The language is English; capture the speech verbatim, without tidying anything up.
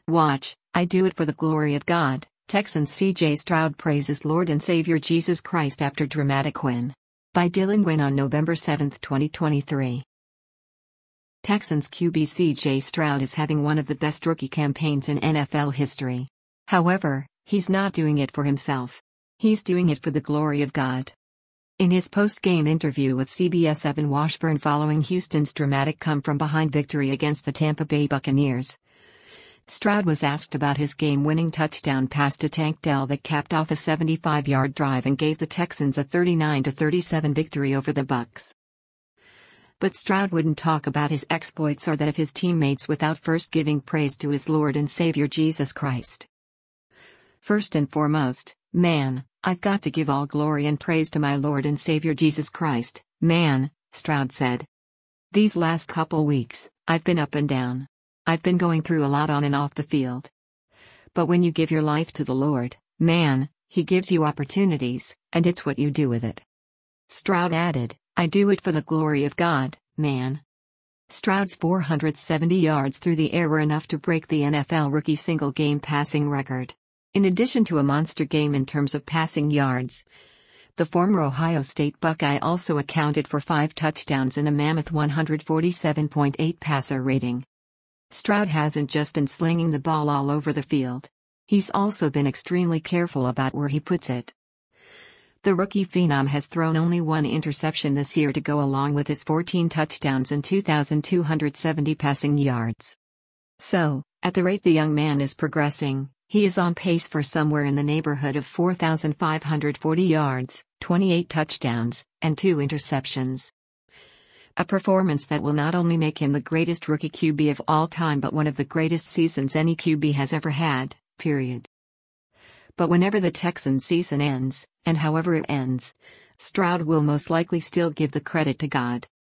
Watch, I do it for the glory of God. Texans C J Stroud praises Lord and Savior Jesus Christ after dramatic win. By Dylan Gwynn on November seventh, twenty twenty-three. Texans Q B C J Stroud is having one of the best rookie campaigns in N F L history. However, he's not doing it for himself. He's doing it for the glory of God. In his post-game interview with C B S Evan Washburn following Houston's dramatic come-from-behind victory against the Tampa Bay Buccaneers, Stroud was asked about his game-winning touchdown pass to Tank Dell that capped off a seventy-five-yard drive and gave the Texans a thirty-nine to thirty-seven victory over the Bucs. But Stroud wouldn't talk about his exploits or that of his teammates without first giving praise to his Lord and Savior Jesus Christ. First and foremost, man, I've got to give all glory and praise to my Lord and Savior Jesus Christ, man, Stroud said. These last couple weeks, I've been up and down. I've been going through a lot on and off the field. But when you give your life to the Lord, man, He gives you opportunities, and it's what you do with it. Stroud added, I do it for the glory of God, man. Stroud's four hundred seventy yards through the air were enough to break the N F L rookie single-game passing record. In addition to a monster game in terms of passing yards, the former Ohio State Buckeye also accounted for five touchdowns and a mammoth one forty-seven point eight passer rating. Stroud hasn't just been slinging the ball all over the field. He's also been extremely careful about where he puts it. The rookie phenom has thrown only one interception this year to go along with his fourteen touchdowns and two thousand two hundred seventy passing yards. So, at the rate the young man is progressing, he is on pace for somewhere in the neighborhood of four thousand five hundred forty yards, twenty-eight touchdowns, and two interceptions. A performance that will not only make him the greatest rookie Q B of all time but one of the greatest seasons any Q B has ever had, period. But whenever the Texans season ends, and however it ends, Stroud will most likely still give the credit to God.